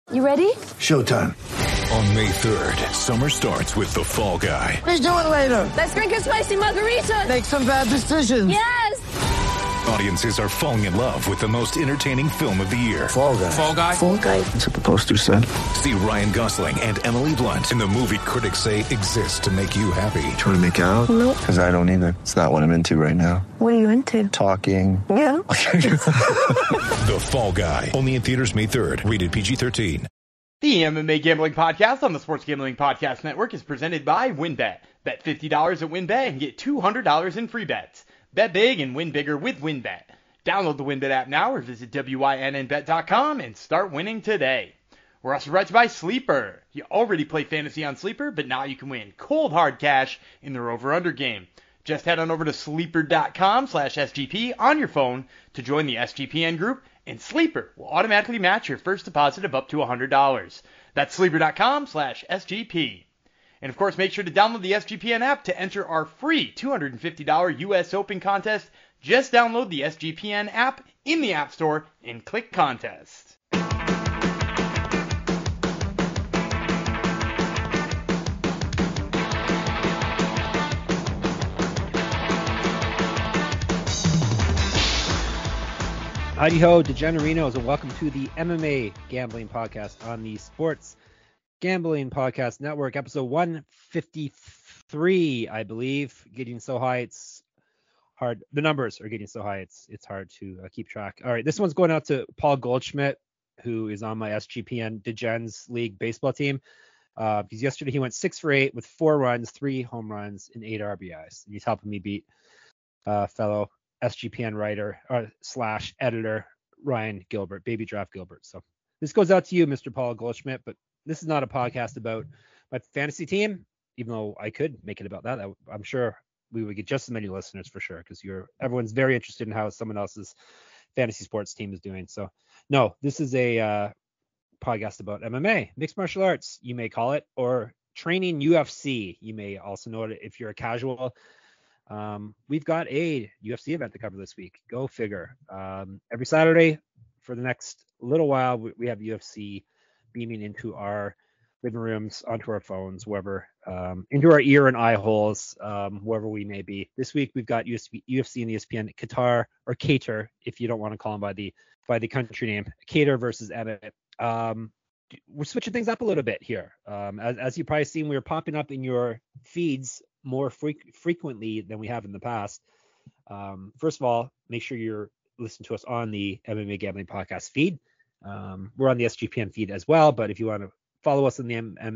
You ready? Showtime. On May 3rd, summer starts with The Fall Guy. Let's do it later. Let's drink a spicy margarita. Make some bad decisions. Yes! Audiences are falling in love with the most entertaining film of the year. Fall Guy. Fall Guy? Fall guy. That's what the poster said. See Ryan Gosling and Emily Blunt in the movie critics say exists to make you happy. Trying to make it out? Nope. Because I don't either. It's not what I'm into right now. What are you into? Talking. Yeah. The Fall Guy. Only in theaters May 3rd. Rated PG-13. The MMA Gambling Podcast on the Sports Gambling Podcast Network is presented by WynnBET. Bet $50 at WynnBET and get $200 in free bets. Bet big and win bigger with WynnBET. Download the WynnBET app now or visit WYNNBet.com and start winning today. We're also brought to you by Sleeper. You already play fantasy on Sleeper, but now you can win cold hard cash in their over-under game. Just head on over to sleeper.com/SGP on your phone to join the SGPN group, and Sleeper will automatically match your first deposit of up to $100. That's sleeper.com/SGP. And of course, make sure to download the SGPN app to enter our free $250 US Open contest. Just download the SGPN app in the App Store and click Contest. Howdy ho, DeGenerinos, and welcome to the MMA Gambling Podcast on the Sports Gambling Podcast Network, episode 153, I believe. Getting so high, it's hard. The numbers are getting so high, it's hard to keep track. All right, this one's going out to Paul Goldschmidt, who is on my SGPN DeGens League baseball team. Because yesterday he went 6 for 8 with 4 runs, 3 home runs, and 8 RBIs. And he's helping me beat fellow SGPN writer slash editor Ryan Gilbert, Baby Draft Gilbert. So this goes out to you, Mr. Paul Goldschmidt, but this is not a podcast about my fantasy team, even though I could make it about that. I'm sure we would get just as many listeners for sure, because everyone's very interested in how someone else's fantasy sports team is doing. So no, this is a podcast about MMA, mixed martial arts, you may call it, or training UFC. You may also know it if you're a casual. We've got a UFC event to cover this week. Go figure. Every Saturday for the next little while, we have UFC beaming into our living rooms, onto our phones, wherever, into our ear and eye holes, wherever we may be. This week we've got UFC and ESPN Qatar, or Qatar, if you don't want to call them by the country name. Qatar versus Emmett. We're switching things up a little bit here. As you've probably seen, we're popping up in your feeds more frequently than we have in the past. First of all, make sure you're listening to us on the MMA Gambling Podcast feed. We're on the SGPN feed as well, but if you want to follow us on the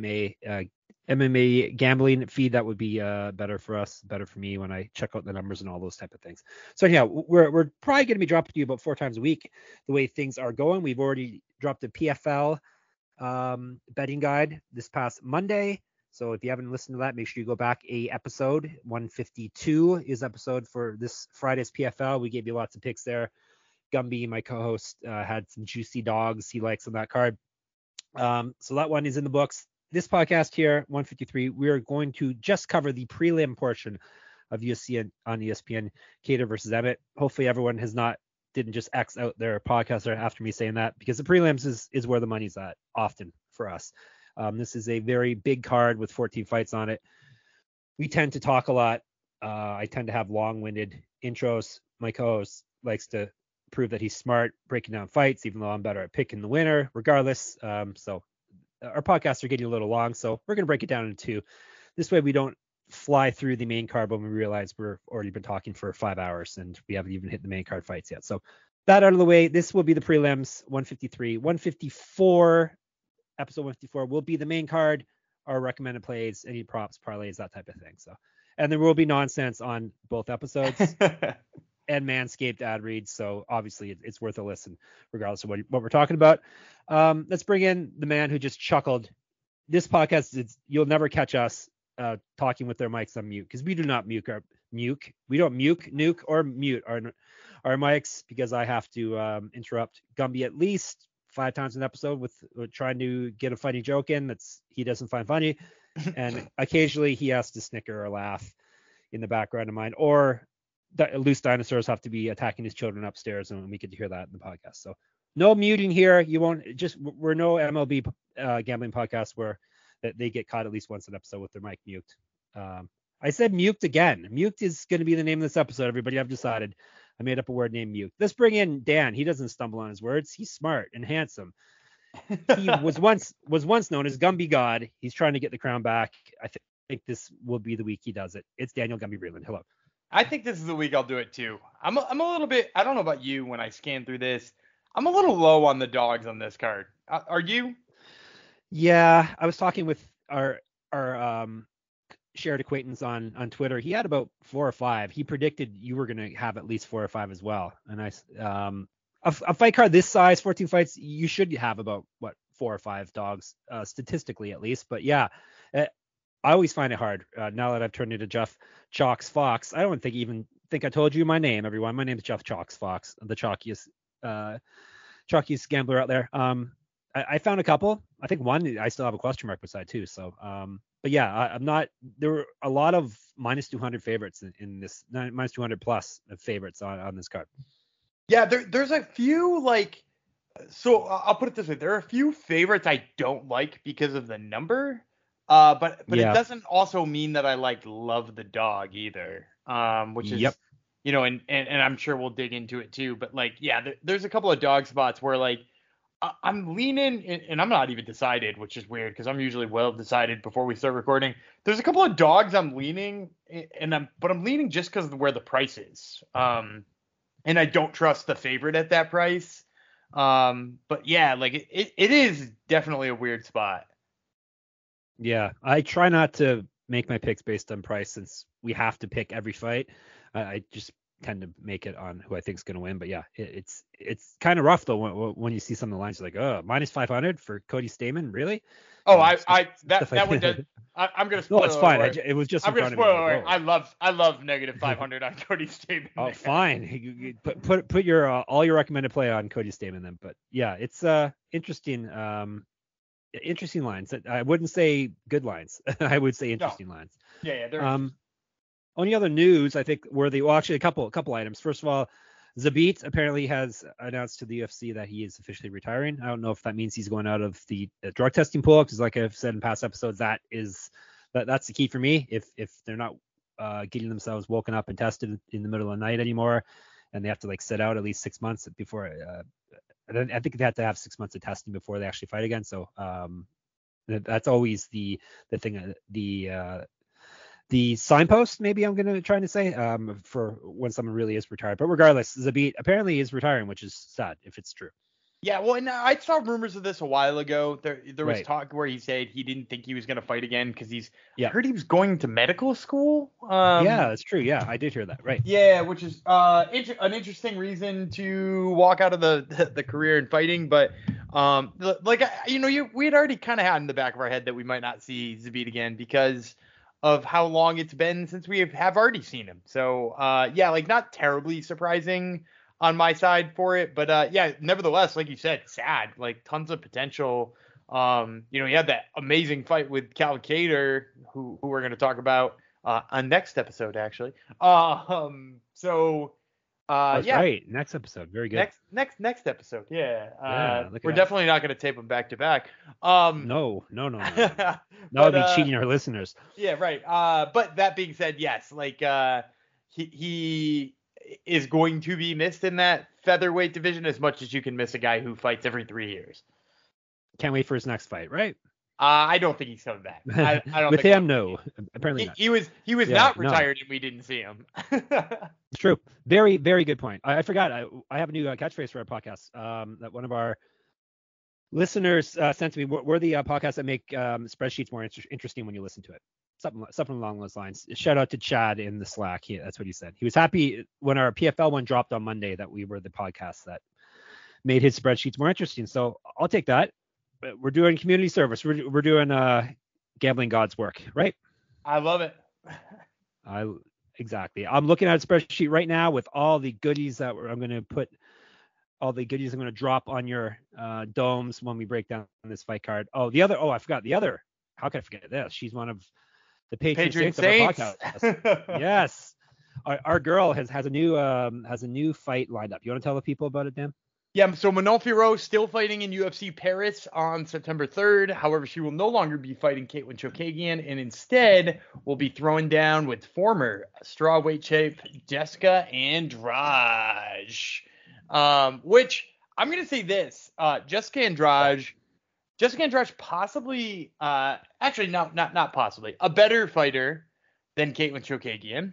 MMA Gambling feed, that would be better for us, better for me when I check out the numbers and all those type of things. So yeah, we're probably going to be dropping to you about 4 times a week the way things are going. We've already dropped a PFL betting guide this past Monday. So if you haven't listened to that, make sure you go back episode 152 is episode for this Friday's PFL. We gave you lots of picks there. Gumby, my co-host, had some juicy dogs he likes on that card. So that one is in the books. This podcast here, 153, we are going to just cover the prelim portion of UFC on ESPN, Qatar versus Emmett. Hopefully everyone didn't just X out their podcast after me saying that, because the prelims is where the money's at often for us. This is a very big card with 14 fights on it. We tend to talk a lot. I tend to have long-winded intros. My co-host likes to prove that he's smart breaking down fights, even though I'm better at picking the winner regardless. So our podcasts are getting a little long, so we're going to break it down into 2. This way we don't fly through the main card when we realize we're already been talking for 5 hours and we haven't even hit the main card fights yet. So that out of the way, this will be the prelims. 153, 154, episode 154 will be the main card, our recommended plays, any props, parlays, that type of thing. So, and there will be nonsense on both episodes and Manscaped ad reads. So obviously it's worth a listen regardless of what we're talking about. Let's bring in the man who just chuckled. This podcast, you'll never catch us talking with their mics on mute, because we do not nuke. We don't nuke or mute our mics, because I have to interrupt Gumby at least 5 times an episode with trying to get a funny joke in he doesn't find funny, and occasionally he has to snicker or laugh in the background of mine, or loose dinosaurs have to be attacking his children upstairs, and we get to hear that in the podcast. So no muting here. You won't we're no MLB gambling podcast where that they get caught at least once an episode with their mic mute. I said mute again. Mute is going to be the name of this episode. Everybody, I've decided. I made up a word named mute. Let's bring in Dan. He doesn't stumble on his words. He's smart and handsome. He was once known as Gumby God. He's trying to get the crown back. I think this will be the week he does it. It's Daniel Gumby Breland. Hello. I think this is the week I'll do it too. I'm a little bit. I don't know about you. When I scan through this, I'm a little low on the dogs on this card. Are you? Yeah, I was talking with our shared acquaintance on Twitter. He had about 4 or 5. He predicted you were going to have at least 4 or 5 as well. And a fight card this size, 14 fights, you should have about 4 or 5 dogs, statistically at least. But yeah, I always find it hard now that I've turned into Jeff Chalks Fox. I don't think I told you my name, everyone. My name is Jeff Chalks Fox, the chalkiest gambler out there. I found a couple. I think one I still have a question mark beside too. So, but yeah, I'm not. There were a lot of minus 200 favorites in this, minus 200 plus favorites on this card. Yeah, there's a few like. So I'll put it this way: there are a few favorites I don't like because of the number. But Yeah. it doesn't also mean that I love the dog either. Which is, Yep. and I'm sure we'll dig into it too. But there's a couple of dog spots where I'm leaning, and I'm not even decided, which is weird because I'm usually well decided before we start recording. There's a couple of dogs I'm leaning, but I'm leaning just because of where the price is. And I don't trust the favorite at that price. But yeah, it is definitely a weird spot. Yeah, I try not to make my picks based on price since we have to pick every fight. I just tend to make it on who I think is going to win. But yeah, it's kind of rough though when you see some of the lines. You're like, oh, minus 500 for Cody Stamen, really? Oh, That one does. I'm gonna spoil. No, it's fine. Alert. It was just. I'm in gonna front of me. spoil. Like, Alert. oh. I love negative 500 on Cody Stamen. Oh, fine. You put your all your recommended play on Cody Stamen then. But yeah, it's interesting lines. I wouldn't say good lines. I would say interesting lines. Yeah. They're Only other news I think were actually a couple items. First of all, Zabit apparently has announced to the UFC that he is officially retiring. I don't know if that means he's going out of the drug testing pool, because like I've said in past episodes, that's the key for me. If they're not getting themselves woken up and tested in the middle of the night anymore, and they have to sit out at least 6 months before. I think they have to have 6 months of testing before they actually fight again. So that's always the thing. The signpost, maybe I'm trying to say, for when someone really is retired. But regardless, Zabit apparently is retiring, which is sad if it's true. Yeah, well, and I saw rumors of this a while ago. There was Right. talk where he said he didn't think he was going to fight again because I Yeah. heard he was going to medical school. Yeah, that's true. Yeah, I did hear that. Right. Yeah, which is an interesting reason to walk out of the career in fighting. But we had already kind of had in the back of our head that we might not see Zabit again because of how long it's been since we have already seen him. So not terribly surprising on my side for it, but nevertheless, like you said, sad. Tons of potential. He had that amazing fight with Cal Cater, who we're going to talk about on next episode, actually. That's right. Next episode. Very good. Next episode. Yeah. Look at We're that. definitely not going to tape them back to back. No. That would be cheating our listeners. Yeah, right. But that being said, yes, he is going to be missed in that featherweight division as much as you can miss a guy who fights every 3 years. Can't wait for his next fight, right? I don't think he's coming back. I don't With think him, no. Apparently not. he was Yeah, not no. retired and we didn't see him. It's true. Very, very good point. I forgot. I have a new catchphrase for our podcast that one of our listeners sent to me. We're the podcast that make spreadsheets more interesting when you listen to it. Something along those lines. Shout out to Chad in the Slack. That's what he said. He was happy when our PFL one dropped on Monday that we were the podcast that made his spreadsheets more interesting. So I'll take that. But we're doing community service. We're doing gambling God's work, right? I love it. Exactly. I'm looking at a spreadsheet right now with all the goodies that I'm going to drop on your domes when we break down this fight card. I forgot the other. How can I forget this? She's one of the patron saints of our podcast. Yes. Our girl has a new fight lined up. You want to tell the people about it, Dan? Yeah, so Manon Fiorot still fighting in UFC Paris on September 3rd. However, she will no longer be fighting Caitlin Chookagian and instead will be throwing down with former strawweight champ Jessica Andrade. Which I'm going to say this, Jessica Andrade possibly, actually not possibly, a better fighter than Caitlin Chookagian.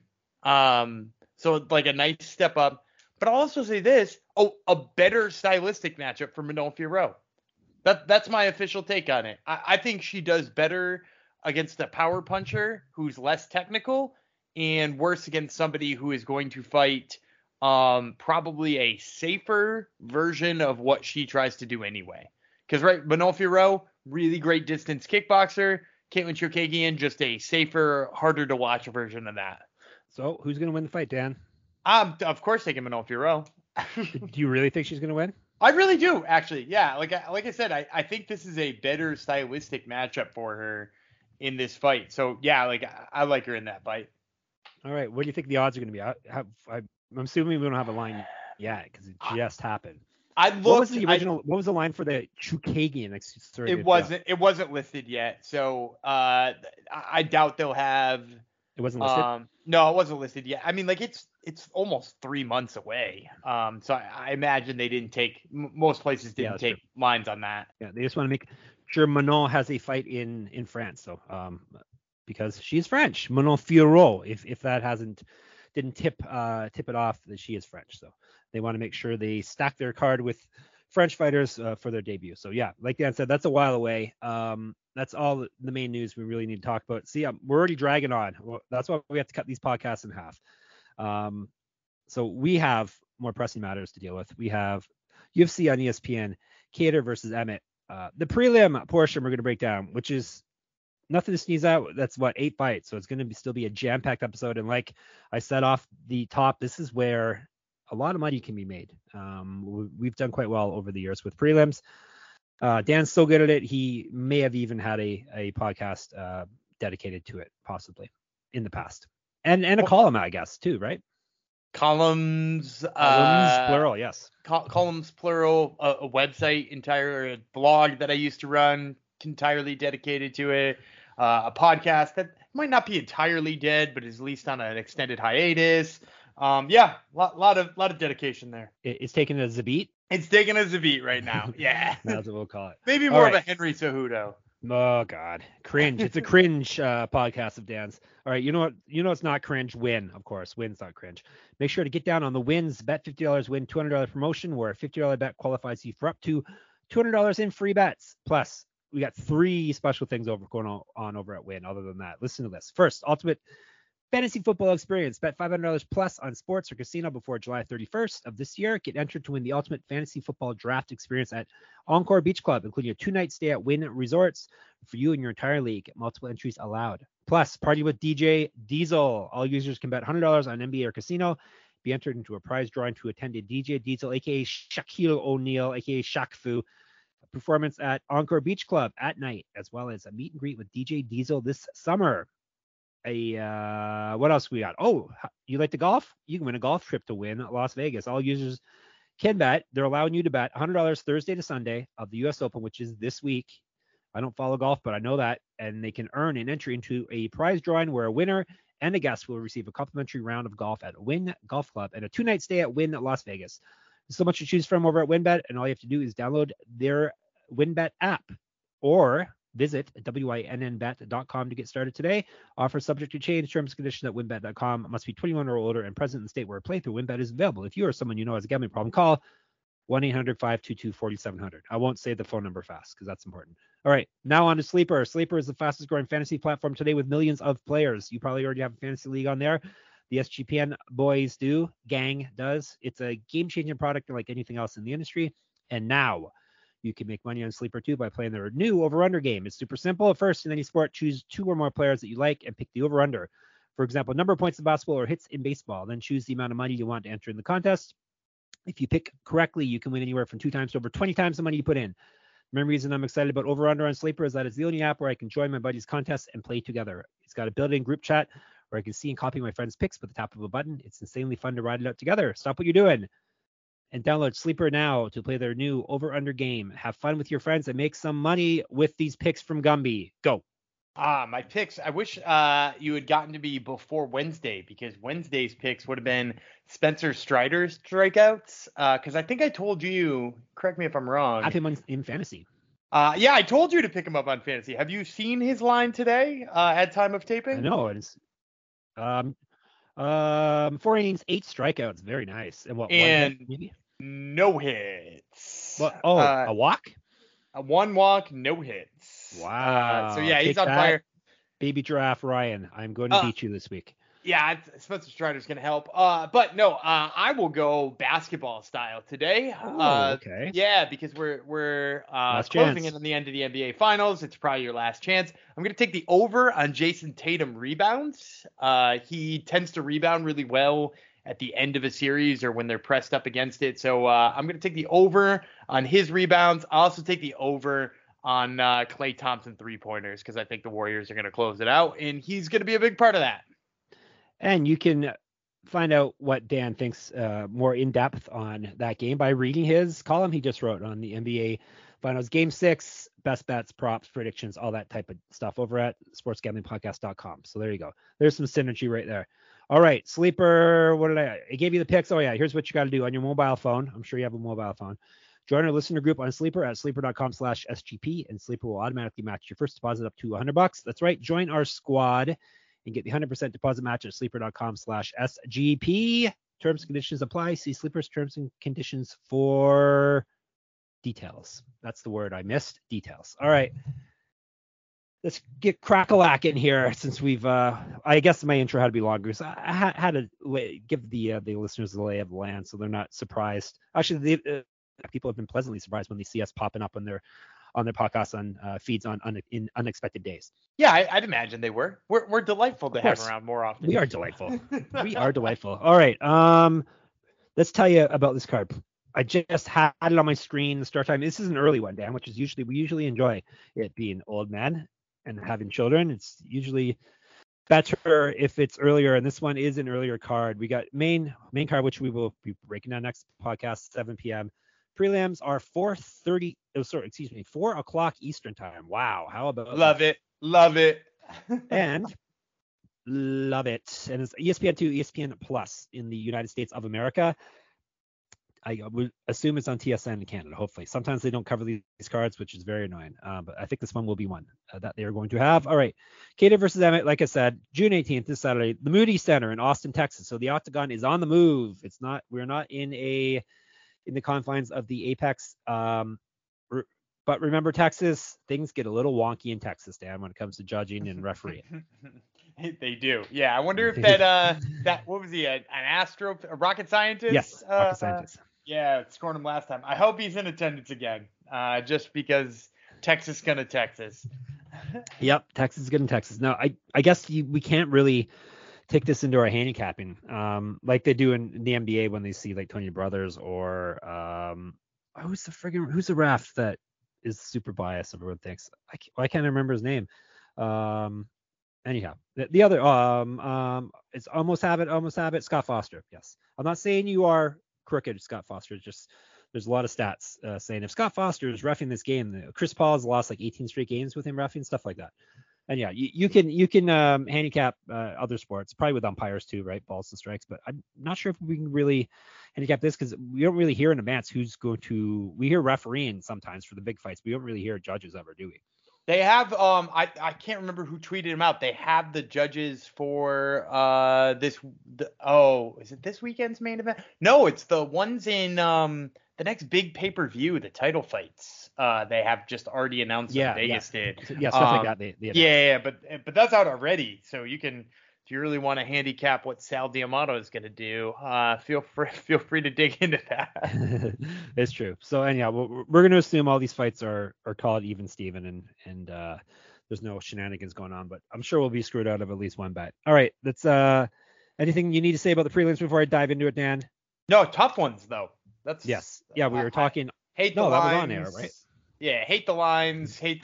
So like a nice step up. But I'll also say this, a better stylistic matchup for Manon Fiorot. That's my official take on it. I think she does better against a power puncher who's less technical and worse against somebody who is going to fight probably a safer version of what she tries to do anyway. Because, right, Manon Fiorot, really great distance kickboxer. Caitlin Chookagian, just a safer, harder to watch version of that. So who's going to win the fight, Dan? Of course, taking Manon Fiorot. Do you really think she's going to win? I really do, actually. Yeah, like I said, I think this is a better stylistic matchup for her in this fight. So, yeah, like I like her in that fight. All right. What do you think the odds are going to be? I'm assuming we don't have a line yet because it just happened. What was the original? What was the line for the Chookagian? It wasn't listed yet, so I doubt they'll have. It wasn't listed. No, it wasn't listed yet. I mean, like it's almost 3 months away. So I imagine they didn't take. Most places didn't take lines on that. Yeah, they just want to make sure Manon has a fight in France. So because she's French, Manon Fiorot. If that didn't tip it off that she is French. So they want to make sure they stack their card with French fighters for their debut. So yeah, like Dan said, that's a while away. That's all the main news we really need to talk about. See, we're already dragging on. Well, that's why we have to cut these podcasts in half. So we have more pressing matters to deal with. We have UFC on ESPN, Kattar versus Emmett. The prelim portion we're going to break down, which is nothing to sneeze at. That's 8 fights. So it's going to still be a jam-packed episode. And like I said off the top, this is where a lot of money can be made. We've done quite well over the years with prelims. Dan's so good at it. He may have even had a podcast dedicated to it, possibly in the past, and a column, I guess, too, right? Columns plural, yes. Columns plural. A website a blog that I used to run entirely dedicated to it. A podcast that might not be entirely dead, but is at least on an extended hiatus. Lot of dedication there. It's taken as a beat. It's taken as a beat right now. Yeah. That's what we'll call it. Maybe more of a Henry Cejudo. Oh God, cringe. It's a cringe podcast of Dan's. All right, you know what? It's not cringe. Win, of course. Win's not cringe. Make sure to get down on the wins. Bet $50, win $200 promotion, where a $50 bet qualifies you for up to $200 in free bets. Plus, we got 3 special things going on over at Win. Other than that, listen to this. First, ultimate fantasy football experience. Bet $500 plus on sports or casino before July 31st of this year. Get entered to win the ultimate fantasy football draft experience at Encore Beach Club, including a 2-night stay at Wynn Resorts for you and your entire league. Multiple entries allowed. Plus, party with DJ Diesel. All users can bet $100 on NBA or casino. Be entered into a prize drawing to attend a DJ Diesel, a.k.a. Shaquille O'Neal, a.k.a. Shaq Fu, performance at Encore Beach Club at night, as well as a meet and greet with DJ Diesel this summer. What else we got? Oh, you like to golf? You can win a golf trip to Win Las Vegas. All users can bet. They're allowing you to bet $100 Thursday to Sunday of the U.S. Open, which is this week. I don't follow golf, but I know that. And they can earn an entry into a prize drawing where a winner and a guest will receive a complimentary round of golf at Wynn Golf Club and a 2-night stay at Wynn Las Vegas. There's so much to choose from over at WynnBET, and all you have to do is download their WynnBET app or visit wynnbet.com to get started today. Offer subject to change. Terms and conditions at wynnbet.com. Must be 21 or older and present in the state where a playthrough WynnBET is available. If you or someone you know has a gambling problem, call 1-800-522-4700. I won't say the phone number fast because that's important. All right, now on to Sleeper. Sleeper is the fastest growing fantasy platform today with millions of players. You probably already have a fantasy league on there. The SGPN boys do. Gang does. It's a game-changing product like anything else in the industry. And now you can make money on Sleeper too by playing their new over-under game. It's super simple. First, in any sport, choose 2 or more players that you like and pick the over-under. For example, number of points in basketball or hits in baseball. Then choose the amount of money you want to enter in the contest. If you pick correctly, you can win anywhere from 2 times to over 20 times the money you put in. The main reason I'm excited about over-under on Sleeper is that it's the only app where I can join my buddies' contests and play together. It's got a built-in group chat where I can see and copy my friends' picks with the tap of a button. It's insanely fun to ride it out together. Stop what you're doing. and download Sleeper now to play their new over-under game. Have fun with your friends and make some money with these picks from Gumby. Go. My picks, I wish you had gotten to me before Wednesday, because Wednesday's picks would have been Spencer Strider's strikeouts. Because I think I told you, correct me if I'm wrong. I have him in fantasy. Yeah, I told you to pick him up on fantasy. Have you seen his line today at time of taping? I know. It's 4 innings, 8 strikeouts. Very nice. And what? And one hit, maybe? No hits. What? Oh, a walk? One walk, no hits. Wow. So yeah, he's Take on that, fire. Baby Giraffe Ryan. I'm going to beat you this week. Yeah, Spencer Strider's going to help. But no, I will go basketball style today. Okay. Yeah, because we're closing in on the end of the NBA Finals. It's probably your last chance. I'm going to take the over on Jason Tatum rebounds. He tends to rebound really well at the end of a series or when they're pressed up against it. So I'm going to take the over on his rebounds. I'll also take the over on Klay Thompson three-pointers, because I think the Warriors are going to close it out, and he's going to be a big part of that. And you can find out what Dan thinks more in depth on that game by reading his column he just wrote on the NBA Finals Game 6, best bets, props, predictions, all that type of stuff over at sportsgamblingpodcast.com. So there you go. There's some synergy right there. All right, Sleeper, what did I gave you the picks. Oh yeah, here's what you got to do on your mobile phone. I'm sure you have a mobile phone. Join our listener group on Sleeper at sleeper.com/SGP, and Sleeper will automatically match your first deposit up to $100. That's right. Join our squad and get the 100% deposit match at sleeper.com/SGP. Terms and conditions apply. See Sleeper's terms and conditions for details. That's the word I missed. Details. All right. Let's get crack-a-lack in here, since we've I guess my intro had to be longer, so I had to give the listeners the lay of the land so they're not surprised. Actually, people have been pleasantly surprised when they see us popping up on their podcasts on feeds in unexpected days. Yeah, I'd imagine they were. We're delightful to have around more often. We are delightful. We are delightful. All right. Let's tell you about this card. I just had it on my screen. The start time. This is an early one, Dan, which is we usually enjoy it being old men and having children. It's usually better if it's earlier, and this one is an earlier card. We got main card, which we will be breaking down next podcast, 7 p.m. Prelims are 4 o'clock Eastern time. Wow, how about love that? Love it. And love it. And it's ESPN2, ESPN Plus in the United States of America. I would assume it's on TSN in Canada, hopefully. Sometimes they don't cover these cards, which is very annoying. But I think this one will be one that they are going to have. All right. Cater versus Emmett, like I said, June 18th, this Saturday, the Moody Center in Austin, Texas. So the Octagon is on the move. We're not in the confines of the Apex. But remember, Texas, things get a little wonky in Texas, Dan, when it comes to judging and refereeing. They do. Yeah. I wonder if that what was he, a rocket scientist? Yes, rocket scientist. Yeah, scored him last time. I hope he's in attendance again, just because Texas gonna Texas. Yep, Texas is good in Texas. Now, I guess we can't really take this into our handicapping, like they do in the NBA when they see like Tony Brothers or who's the ref that is super biased? Everyone thinks I can't remember his name. Anyhow, the other it's almost habit. Scott Foster. Yes, I'm not saying you are crooked, Scott Foster. It's just there's a lot of stats saying if Scott Foster is reffing this game, Chris Paul has lost like 18 straight games with him reffing, stuff like that. And yeah, you can handicap other sports, probably with umpires too, right? Balls and strikes. But I'm not sure if we can really handicap this because we don't really hear in advance who's going to. We hear refereeing sometimes for the big fights. We don't really hear judges ever, do we? They have I can't remember who tweeted them out. They have the judges for is it this weekend's main event? No, it's the ones in the next big pay-per-view, the title fights. They have just already announced that Vegas did. Yeah, stuff like that. Yeah, but that's out already. So you can, if you really want to handicap what Sal D'Amato is going to do, feel free to dig into that. It's true. So anyhow, we're going to assume all these fights are called even Steven and there's no shenanigans going on, but I'm sure we'll be screwed out of at least one bet. All right, that's anything you need to say about the prelims before I dive into it, Dan? No, tough ones though. Yes. Yeah, we were talking. Hate the lines. That was on air, right? Yeah, hate the lines. Hate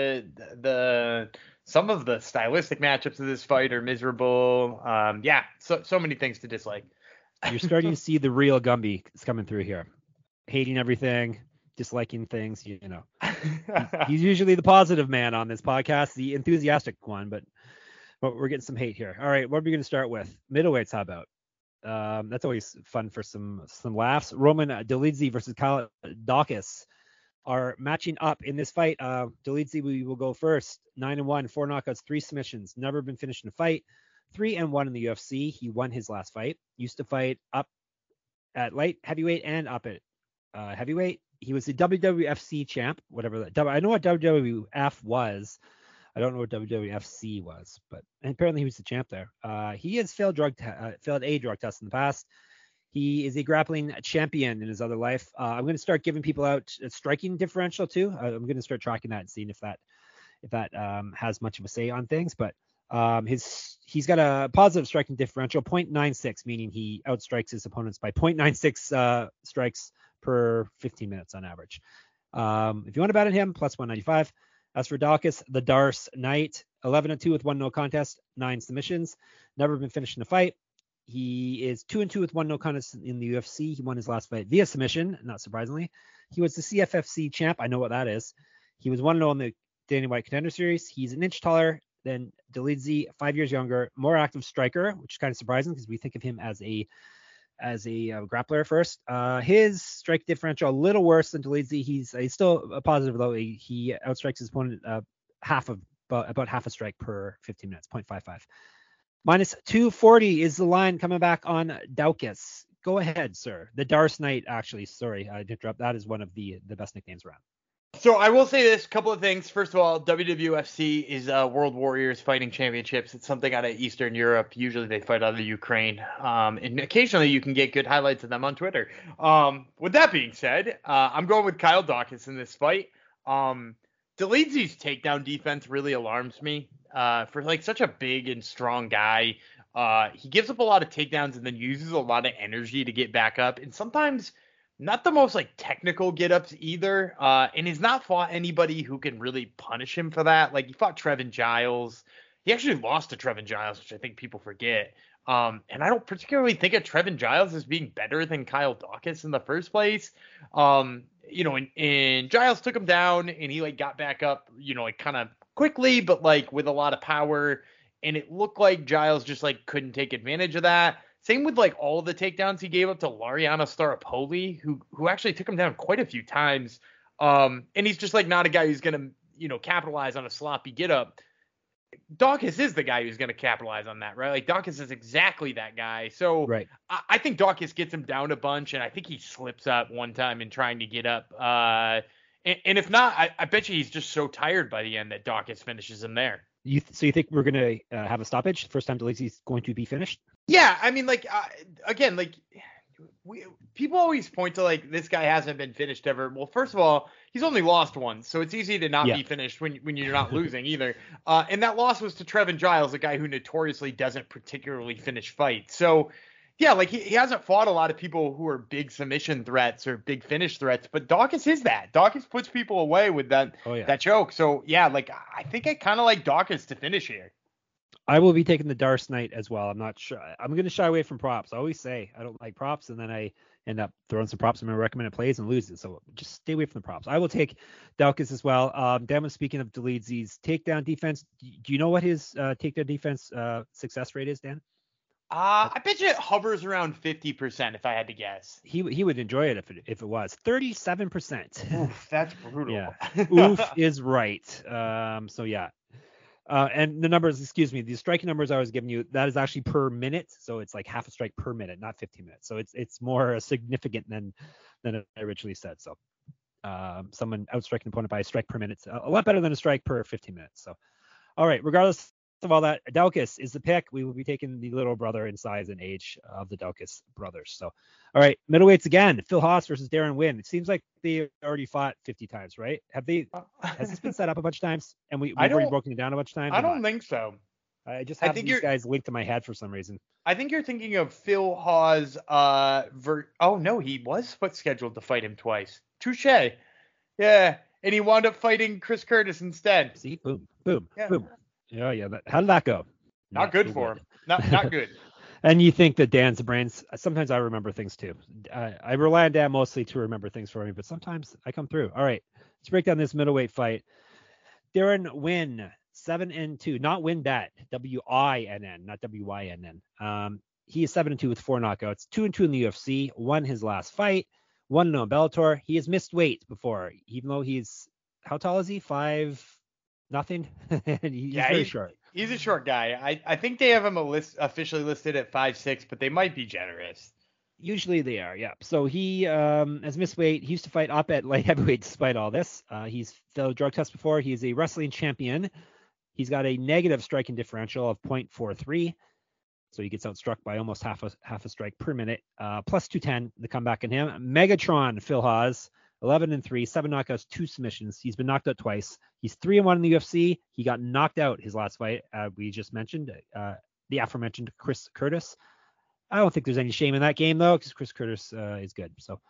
the some of the stylistic matchups of this fight are miserable. So many things to dislike. You're starting to see the real Gumby is coming through here. Hating everything, disliking things, you know. He's usually the positive man on this podcast, the enthusiastic one, but we're getting some hate here. All right, what are we going to start with? Middleweights, how about? That's always fun for some laughs. Roman Dolidze versus Kyle Daukaus are matching up in this fight. Dolidze, we will go first. 9-1, 4 knockouts, 3 submissions. Never been finished in a fight. 3-1 in the UFC. He won his last fight. Used to fight up at light heavyweight and up at heavyweight. He was the WWFC champ, whatever that. I know what WWF was. I don't know what WWFC was, but apparently he was the champ there. He has failed a drug test in the past. He is a grappling champion in his other life. I'm going to start giving people out a striking differential too. I'm going to start tracking that and seeing if that has much of a say on things. But he's got a positive striking differential, 0.96, meaning he outstrikes his opponents by 0.96 strikes per 15 minutes on average. If you want to bet on him, plus 195. As for Daukaus, the Darce Knight, 11-2 with 1 no contest, 9 submissions, never been finished in a fight. He is 2-2 with 1 no contest in the UFC. He won his last fight via submission, not surprisingly. He was the CFFC champ. I know what that is. He was 1-0 in the Dana White Contender Series. He's an inch taller than Dolidze, 5 years younger, more active striker, which is kind of surprising because we think of him as a grappler first. His strike differential a little worse than Dolidze. He's still a positive though. He outstrikes his opponent about half a strike per 15 minutes, 0.55. Minus 240 is the line coming back on Daukaus. Go ahead, sir. The Darce Knight, actually. Sorry, I did interrupt. That is one of the best nicknames around. So I will say this, couple of things. First of all, WWFC is World Warriors Fighting Championships. It's something out of Eastern Europe. Usually they fight out of Ukraine. And occasionally you can get good highlights of them on Twitter. With that being said, I'm going with Kyle Daukaus in this fight. Dolidze's takedown defense really alarms me. For like such a big and strong guy, he gives up a lot of takedowns and then uses a lot of energy to get back up. And sometimes not the most like technical get-ups either. And he's not fought anybody who can really punish him for that. Like he fought Trevin Giles. He actually lost to Trevin Giles, which I think people forget. And I don't particularly think of Trevin Giles as being better than Kyle Daukaus in the first place. You know, and Giles took him down and he like got back up, you know, like kind of quickly, but like with a lot of power. And it looked like Giles just like couldn't take advantage of that. Same with like all the takedowns he gave up to Lariano Staropoli, who actually took him down quite a few times. And he's just like not a guy who's going to, you know, capitalize on a sloppy get up. Daukaus is the guy who's going to capitalize on that, right? Like Daukaus is exactly that guy. So right. I think Daukaus gets him down a bunch, and I think he slips up one time in trying to get up. And if not, I bet you he's just so tired by the end that Daukaus finishes him there. So you think we're going to have a stoppage? First time Dolidze's going to be finished? Yeah, I mean, like, again, like, people always point to, like, this guy hasn't been finished ever. Well, first of all, he's only lost once, so it's easy to not be finished when you're not losing either. And that loss was to Trevin Giles, a guy who notoriously doesn't particularly finish fights. So, yeah, like, he hasn't fought a lot of people who are big submission threats or big finish threats, but Daukaus is that. Daukaus puts people away with that choke. So, yeah, like, I think I kind of like Daukaus to finish here. I will be taking the Darce Knight as well. I'm not sure. I'm going to shy away from props. I always say I don't like props, and then I end up throwing some props in my recommended plays and lose it. So just stay away from the props. I will take Daukaus as well. Dan was speaking of Dolidze's takedown defense. Do you know what his takedown defense success rate is, Dan? I bet you it hovers around 50% if I had to guess. He would enjoy it if it was 37%. Oof, that's brutal. Yeah. Oof is right. So yeah. And the numbers, the striking numbers I was giving you, that is actually per minute. So it's like half a strike per minute, not 15 minutes. So it's more significant than I originally said. So someone outstriking an opponent by a strike per minute, a lot better than a strike per 15 minutes. So, all right, regardless of all that, Daukaus is the pick. We will be taking the little brother in size and age of the Daukaus brothers. So, all right, middleweights again, Phil Haas versus Darren Wynn. It seems like they already fought 50 times, right? Has this been set up a bunch of times? And we've already broken it down a bunch of times? I don't think so. I just have these guys linked to my head for some reason. I think you're thinking of Phil Haas. Oh, no, he was scheduled to fight him twice. Touche. Yeah, and he wound up fighting Chris Curtis instead. See, boom. Yeah. How did that go? Not good for him. Not good. And you think that Dan's brains, sometimes I remember things too. I rely on Dan mostly to remember things for me, but sometimes I come through. All right, let's break down this middleweight fight. Darren Wynn, 7-2, not WinBet, W-I-N-N, not W-Y-N-N. He is 7-2 with 4 knockouts, 2-2 in the UFC, won his last fight, 1-0 in Bellator. He has missed weight before, even though he's, how tall is he? 5'0"? He's very short. He's a short guy. I think they have him officially listed at 5'6", but they might be generous. Usually they are, yeah. So he has missed weight. He used to fight up at light heavyweight despite all this. He's failed a drug test before. He's a wrestling champion. He's got a negative striking differential of 0.43. So he gets outstruck by almost half a strike per minute. Plus 210, the comeback in him. Megatron, Phil Hawes, 11-3, 7 knockouts, 2 submissions. He's been knocked out twice. He's 3-1 in the UFC. He got knocked out his last fight. We just mentioned the aforementioned Chris Curtis. I don't think there's any shame in that game, though, because Chris Curtis is good. So,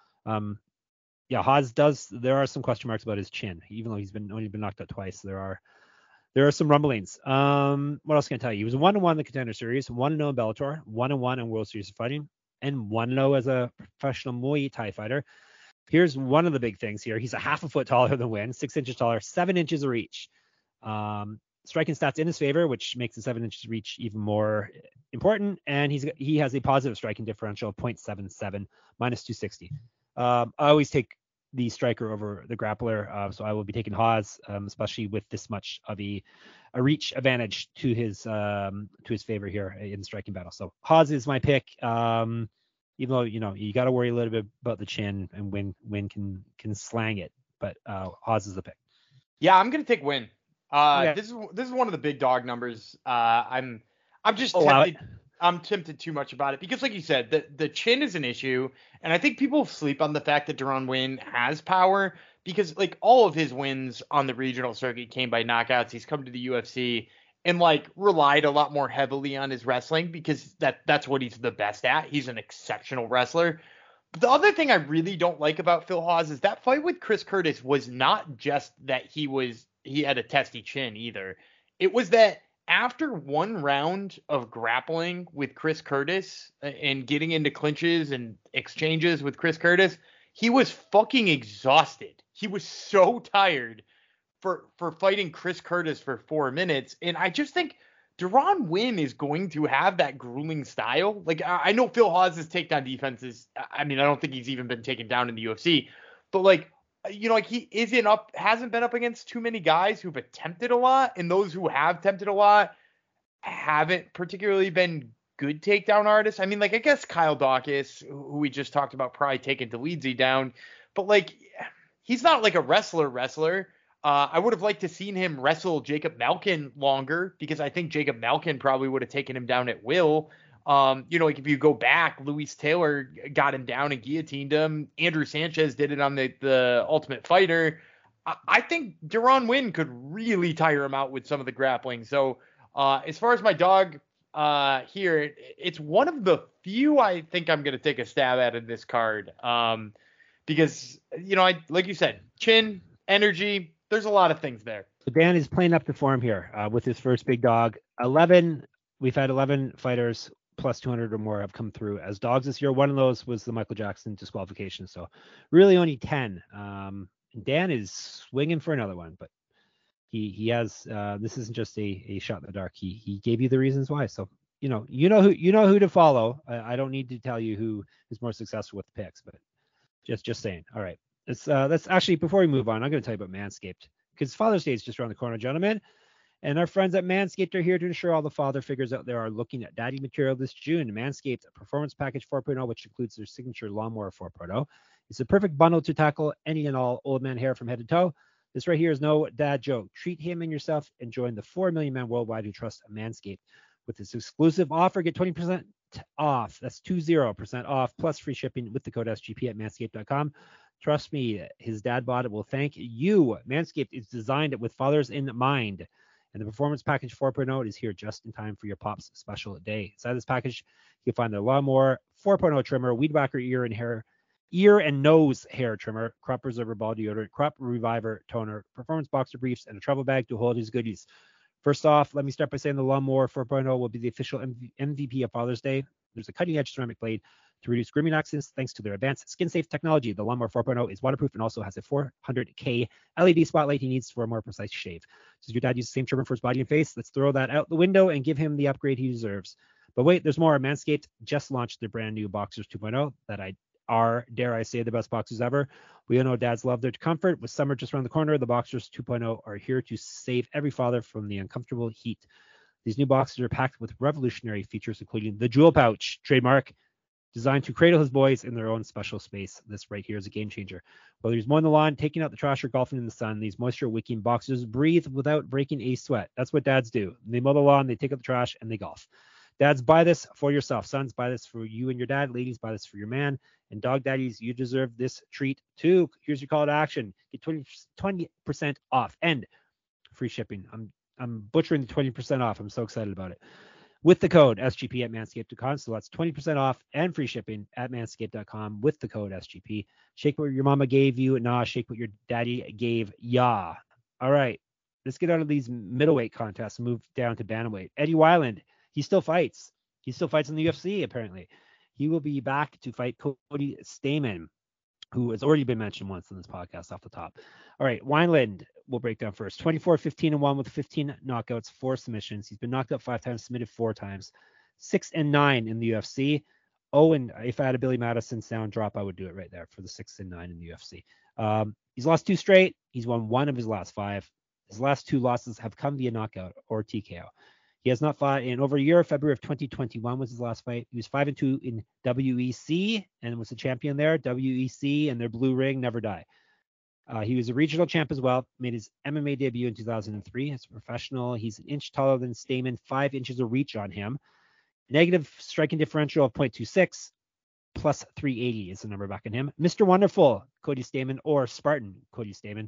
yeah, Hawes there are some question marks about his chin, even though he's only been knocked out twice. There are some rumblings. What else can I tell you? He was 1-1 in the Contender Series, 1-0 in Bellator, 1-1 in World Series of Fighting, and 1-0 as a professional Muay Thai fighter. Here's one of the big things here. He's a half a foot taller than Wynn, 6 inches taller, 7 inches of reach. Striking stats in his favor, which makes the 7 inches reach even more important. And he has a positive striking differential of 0.77, minus 260. I always take the striker over the grappler, so I will be taking Hawes, especially with this much of a reach advantage to his favor here in the striking battle. So Hawes is my pick. Even though you got to worry a little bit about the chin, and Wynn can slang it, but Hawes is the pick. Yeah, I'm gonna take Wynn. Okay. This is one of the big dog numbers. I'm just tempted. I'm tempted too much about it because, like you said, the chin is an issue, and I think people sleep on the fact that Deron Wynn has power because, like, all of his wins on the regional circuit came by knockouts. He's come to the UFC and, like, relied a lot more heavily on his wrestling because that's what he's the best at. He's an exceptional wrestler. But the other thing I really don't like about Phil Hawes is that fight with Chris Curtis was not just that he had a testy chin either. It was that after one round of grappling with Chris Curtis and getting into clinches and exchanges with Chris Curtis, he was fucking exhausted. He was so tired for fighting Chris Curtis for 4 minutes. And I just think Deron Wynn is going to have that grueling style. Like, I know Phil Hawes' takedown defense is, I mean, I don't think he's even been taken down in the UFC, but like he hasn't been up against too many guys who've attempted a lot, and those who have attempted a lot haven't particularly been good takedown artists. I mean, like, I guess Kyle Dawkins, who we just talked about, probably taking Deleedsy down, but like, he's not like a wrestler. I would have liked to seen him wrestle Jacob Malkin longer because I think Jacob Malkin probably would have taken him down at will. Like if you go back, Luis Taylor got him down and guillotined him. Andrew Sanchez did it on the Ultimate Fighter. I think Deron Wynn could really tire him out with some of the grappling. So as far as my dog here, it's one of the few I think I'm going to take a stab at in this card. Because, like you said, chin, energy, there's a lot of things there. So Dan is playing up to form here with his first big dog. We've had 11 fighters plus 200 or more have come through as dogs this year. One of those was the Michael Jackson disqualification. So really only 10. Dan is swinging for another one, but he has this isn't just a shot in the dark. He gave you the reasons why. So you know who to follow. I don't need to tell you who is more successful with the picks, but just saying. All right. Let's actually, before we move on, I'm going to tell you about Manscaped because Father's Day is just around the corner, gentlemen. And our friends at Manscaped are here to ensure all the father figures out there are looking at daddy material this June. Manscaped Performance Package 4.0, which includes their signature Lawnmower 4.0. It's a perfect bundle to tackle any and all old man hair from head to toe. This right here is no dad joke. Treat him and yourself and join the 4 million men worldwide who trust Manscaped. With this exclusive offer, get 20% off. That's 20% off plus free shipping with the code SGP at manscaped.com. Trust me, his dad bod will thank you. Manscaped is designed with fathers in mind. And the Performance Package 4.0 is here just in time for your pop's special day. Inside this package, you'll find the Lawnmower 4.0 trimmer, Weed Whacker ear and nose hair trimmer, Crop Preserver ball deodorant, Crop Reviver toner, Performance Boxer briefs, and a travel bag to hold his goodies. First off, let me start by saying the Lawnmower 4.0 will be the official MVP of Father's Day. There's a cutting-edge ceramic blade to reduce grooming accidents thanks to their advanced skin-safe technology. The Lawnmower 4.0 is waterproof and also has a 400K LED spotlight he needs for a more precise shave. Does your dad use the same trimmer for his body and face? Let's throw that out the window and give him the upgrade he deserves. But wait, there's more. Manscaped just launched their brand new Boxers 2.0 that are, dare I say, the best boxers ever. We all know dads love their comfort. With summer just around the corner, the Boxers 2.0 are here to save every father from the uncomfortable heat. These new boxers are packed with revolutionary features, including the jewel pouch, trademark, designed to cradle his boys in their own special space. This right here is a game changer. Whether he's mowing the lawn, taking out the trash, or golfing in the sun, these moisture-wicking boxers breathe without breaking a sweat. That's what dads do. They mow the lawn, they take out the trash, and they golf. Dads, buy this for yourself. Sons, buy this for you and your dad. Ladies, buy this for your man. And dog daddies, you deserve this treat too. Here's your call to action. Get 20% off and free shipping. I'm butchering the 20% off. I'm so excited about it. With the code SGP at manscaped.com. So that's 20% off and free shipping at manscaped.com with the code SGP. Shake what your mama gave you. Nah, shake what your daddy gave ya. All right. Let's get out of these middleweight contests and move down to bantamweight. Eddie Wineland, he still fights. He still fights in the UFC, apparently. He will be back to fight Cody Stamann, who has already been mentioned once in this podcast off the top. All right, Wineland we'll break down first. 24-15-1 with 15 knockouts, 4 submissions. He's been knocked out 5 times, submitted 4 times. 6-9 in the UFC. Oh, and if I had a Billy Madison sound drop, I would do it right there for the 6-9 in the UFC. He's lost 2 straight. He's won 1 of his last 5. His last 2 losses have come via knockout or TKO. He has not fought in over a year. February of 2021 was his last fight. He was 5-2 in WEC and was the champion there. WEC and their blue ring never die. He was a regional champ as well. Made his MMA debut in 2003 as a professional. He's an inch taller than Stamann, 5 inches of reach on him. Negative striking differential of 0.26, plus 380 is the number back in him. Mr. Wonderful, Cody Stamann, or Spartan Cody Stamann.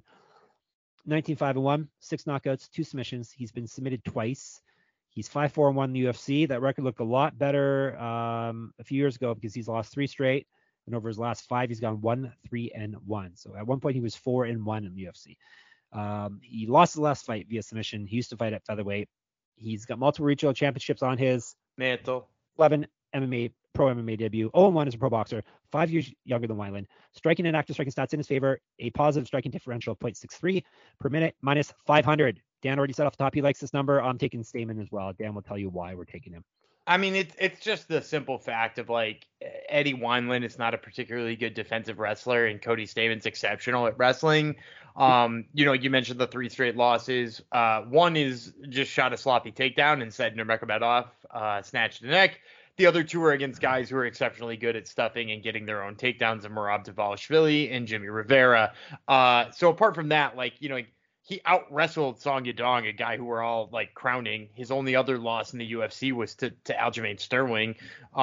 19-5-1, 6 knockouts, 2 submissions. He's been submitted twice. He's 5-4-1 in the UFC. That record looked a lot better a few years ago because he's lost 3 straight. And over his last 5, he's gone 1-3-1. So at one point, he was 4-1 in the UFC. He lost his last fight via submission. He used to fight at featherweight. He's got multiple regional championships on his mantle. 11 pro MMA debut. 0-1 as a pro boxer. 5 years younger than Wineland. Striking and active striking stats in his favor. A positive striking differential of 0.63 per minute, minus 500. Dan already said off the top he likes this number. I'm taking Stamann as well. Dan will tell you why we're taking him. I mean, it's just the simple fact of, like, Eddie Wineland is not a particularly good defensive wrestler, and Cody Stamann's exceptional at wrestling. You mentioned the 3 straight losses. One is just shot a sloppy takedown and set Nurmagomedov, snatched the neck. The other 2 are against guys who are exceptionally good at stuffing and getting their own takedowns, of Merab Dvalishvili and Jimmy Rivera. So apart from that, he out-wrestled Song Yadong, a guy who we're all, crowning. His only other loss in the UFC was to Aljamain Sterling.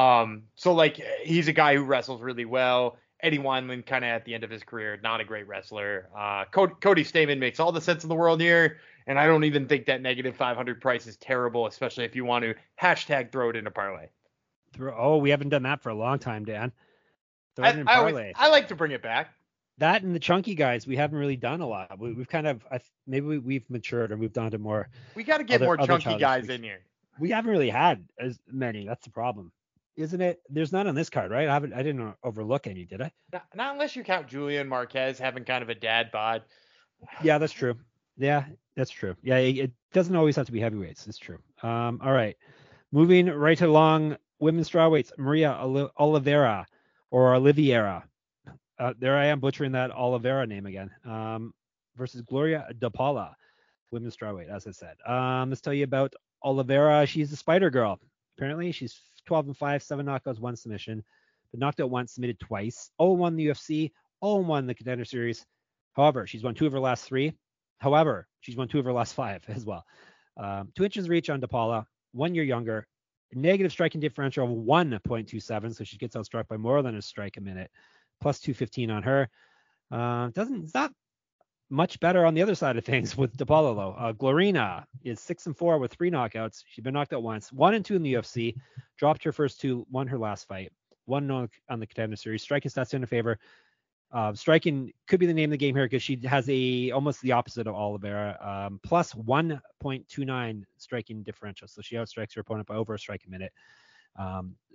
He's a guy who wrestles really well. Eddie Wineland, kind of at the end of his career, not a great wrestler. Cody Stamann makes all the sense in the world here, and I don't even think that negative 500 price is terrible, especially if you want to # throw it in a parlay. We haven't done that for a long time, Dan. Throw it in a parlay. I like to bring it back. That and the chunky guys, we haven't really done a lot. We've kind of, we've matured and we've done to more. We got to get more chunky guys in here. We haven't really had as many. That's the problem, isn't it? There's none on this card, right? I didn't overlook any, did I? Not unless you count Julian Marquez having kind of a dad bod. Yeah, that's true. Yeah, that's true. Yeah, it doesn't always have to be heavyweights. It's true. All right, moving right along. Women's strawweights, Maria Oliveira or Oliveira. There I am butchering that Oliveira name again. Versus Gloria DePaula, women's strawweight, as I said. Let's tell you about Oliveira. She's a spider girl. Apparently, she's 12-5, 7 knockouts, 1 submission. But knocked out once, submitted twice. 0-1 in the UFC, 0-1 in the Contender Series. However, she's won 2 of her last 3. However, she's won 2 of her last 5 as well. 2 inches reach on DePaula, 1 year younger. Negative striking differential of 1.27, so she gets outstruck by more than a strike a minute. Plus 215 on her. It's not much better on the other side of things with DePaula, though. Glorina is 6-4 with 3 knockouts. She's been knocked out once. 1-2 in the UFC. Dropped her first 2, won her last fight. 1 on the Contender Series. Striking stats in her favor. Striking could be the name of the game here because she has almost the opposite of Oliveira. Plus 1.29 striking differential. So she outstrikes her opponent by over a strike a minute.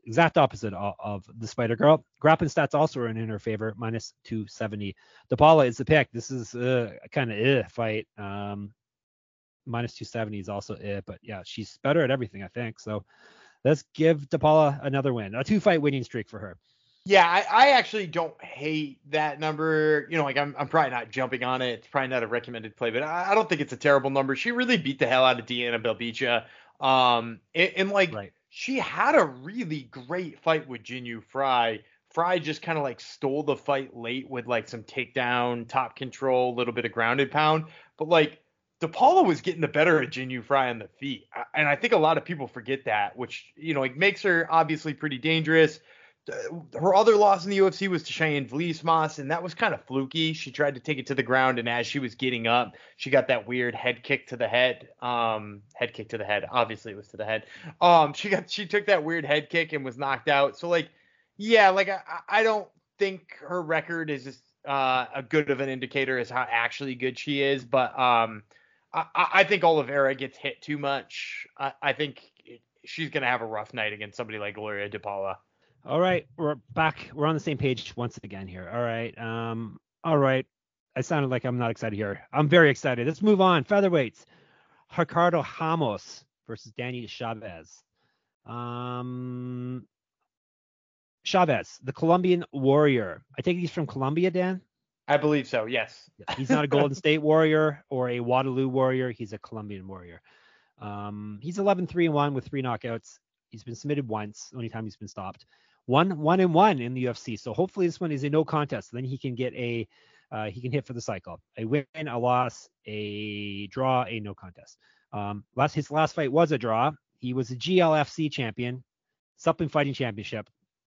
exact opposite of the Spider Girl. Grappling stats also are in her favor, minus 270. DePaula is the pick. This is kind of fight. Minus 270 is also but yeah, she's better at everything, I think. So let's give DePaula another win. A 2-fight winning streak for her. Yeah, I actually don't hate that number. You know, like I'm probably not jumping on it. It's probably not a recommended play, but I don't think it's a terrible number. She really beat the hell out of Deanna Belbicha. And like Right. She had a really great fight with Jinyu Fry. Fry just kind of like stole the fight late with like some takedown, top control, a little bit of grounded pound. But like DePaula was getting the better of Jinyu Fry on the feet. And I think a lot of people forget that, which, you know, like makes her obviously pretty dangerous. Her other loss in the UFC was to Cheyenne Vlismas, and that was kind of fluky. She tried to take it to the ground, and as she was getting up, she got that weird head kick to the head. Head kick to the head. Obviously, it was to the head. She took that weird head kick and was knocked out. So, like, yeah, like I don't think her record is just a good of an indicator as how actually good she is. But I think Oliveira gets hit too much. I think she's gonna have a rough night against somebody like Gloria DePaula. All right, we're back. We're on the same page once again here. All right. I sounded like I'm not excited here. I'm very excited. Let's move on. Featherweights. Ricardo Ramos versus Danny Chavez. Chavez, the Colombian warrior. I think he's from Colombia, Dan? I believe so, yes. He's not a Golden State warrior or a Waterloo warrior. He's a Colombian warrior. He's 11-3-1 with 3 knockouts. He's been submitted once, only time he's been stopped. 1-1 in the UFC. So hopefully this one is a no contest. Then he can get he can hit for the cycle. A win, a loss, a draw, a no contest. His last fight was a draw. He was a GLFC champion, Supplement Fighting Championship.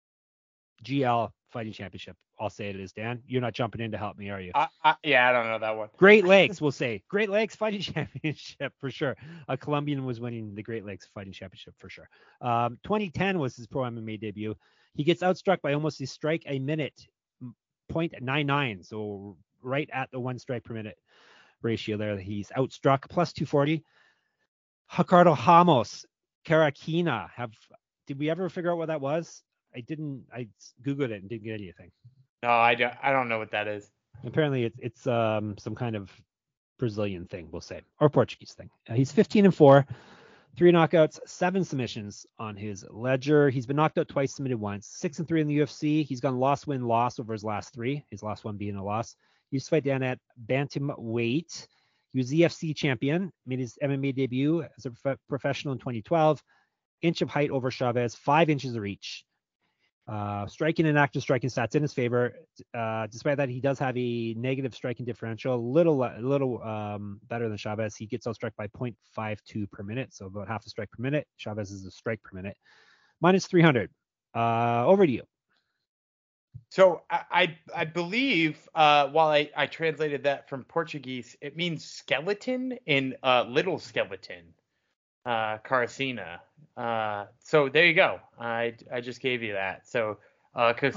GL Fighting Championship. I'll say it is, Dan. You're not jumping in to help me, are you? Yeah, I don't know that one. Great Lakes, we'll say. Great Lakes Fighting Championship for sure. A Colombian was winning the Great Lakes Fighting Championship for sure. 2010 was his pro MMA debut. He gets outstruck by almost a strike a minute, 0.99. So right at the 1 strike per minute ratio there. He's outstruck, plus 240. Ricardo Ramos, Caracina. Did we ever figure out what that was? I didn't. I Googled it and didn't get anything. No, I don't know what that is. Apparently it's some kind of Brazilian thing, we'll say, or Portuguese thing. He's 15-4, 3 knockouts, 7 submissions on his ledger. He's been knocked out twice, submitted once. 6-3 in the UFC. He's gone loss, win, loss over his last 3. His last one being a loss. He used to fight down at bantamweight. He was EFC champion. Made his MMA debut as a professional in 2012. Inch of height over Chavez, 5 inches of reach. Striking and active striking stats in his favor. Despite that, he does have a negative striking differential, a little better than Chavez. He gets outstruck by 0.52 per minute, so about half a strike per minute. Chavez is a strike per minute. Minus 300. Over to you. So I believe while I translated that from Portuguese, it means skeleton in little skeleton. Caracina. So there you go. I just gave you that. So because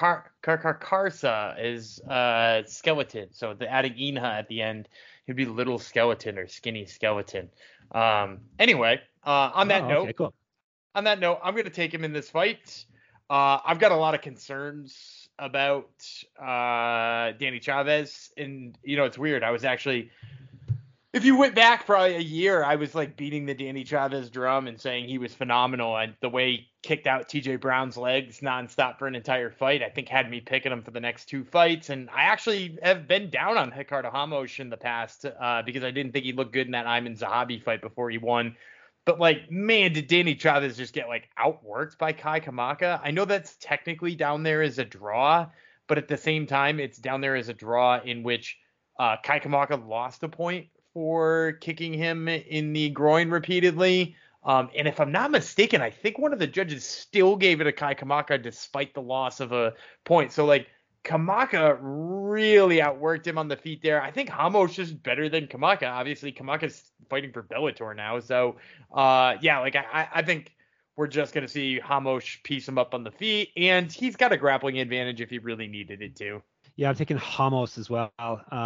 Carcarsa is skeleton, so the adding inha at the end, it'd be little skeleton or skinny skeleton. Anyway, on that note, okay, cool. On that note, I'm gonna take him in this fight. I've got a lot of concerns about Danny Chavez, and you know it's weird. I was actually. If you went back probably a year, I was like beating the Danny Chavez drum and saying he was phenomenal. And the way he kicked out TJ Brown's legs nonstop for an entire fight, I think had me picking him for the next 2 fights. And I actually have been down on Ricardo Ramos in the past because I didn't think he looked good in that Ayman Zahabi fight before he won. But like, man, did Danny Chavez just get like outworked by Kai Kamaka? I know that's technically down there as a draw, but at the same time, it's down there as a draw in which Kai Kamaka lost a point for kicking him in the groin repeatedly. And if I'm not mistaken, I think one of the judges still gave it to Kai Kamaka despite the loss of a point. So like Kamaka really outworked him on the feet there. I think Ramos is better than Kamaka. Obviously Kamaka's fighting for Bellator now. So yeah, like I think we're just going to see Ramos piece him up on the feet, and he's got a grappling advantage if he really needed it to. Yeah, I'm taking Ramos as well.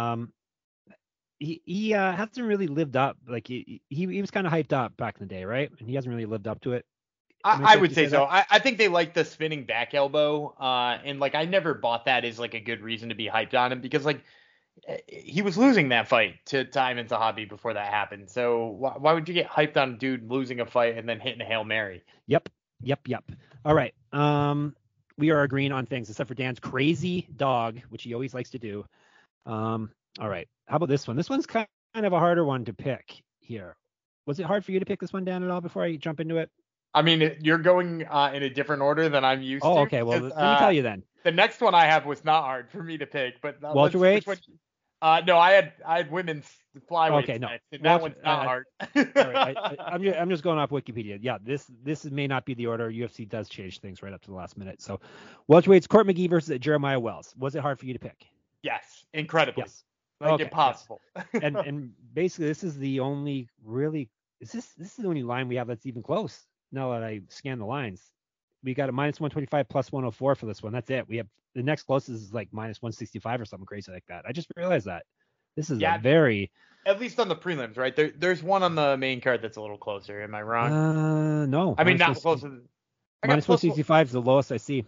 He hasn't really lived up. Like he was kind of hyped up back in the day, right? And he hasn't really lived up to it. I would say so. I think they like the spinning back elbow, and like I never bought that as like a good reason to be hyped on him because like he was losing that fight to Ivan Zahabi before that happened. So why would you get hyped on a dude losing a fight and then hitting a Hail Mary? Yep. All right. We are agreeing on things except for Dan's crazy dog, which he always likes to do. All right. How about this one? This one's kind of a harder one to pick here. Was it hard for you to pick this one, Dan, at all before I jump into it? I mean, you're going in a different order than I'm used to. Oh, okay. Well, let me tell you then. The next one I have was not hard for me to pick, but welterweight. No, I had women's flyweight. Okay, no, and that one's not hard. All right, I'm just going off Wikipedia. Yeah, this may not be the order. UFC does change things right up to the last minute. So, welterweights: Court McGee versus Jeremiah Wells. Was it hard for you to pick? Yes, incredibly. Yes. Like impossible. Yes. and basically, this is the only really this is the only line we have that's even close. Now that I scan the lines, we got a -125 plus 104 for this one. That's it. We have the next closest is like -165 or something crazy like that. I just realized that. This is a very at least on the prelims, right? There's one on the main card that's a little closer. Am I wrong? No. I mean, not closer. -165 is the lowest I see.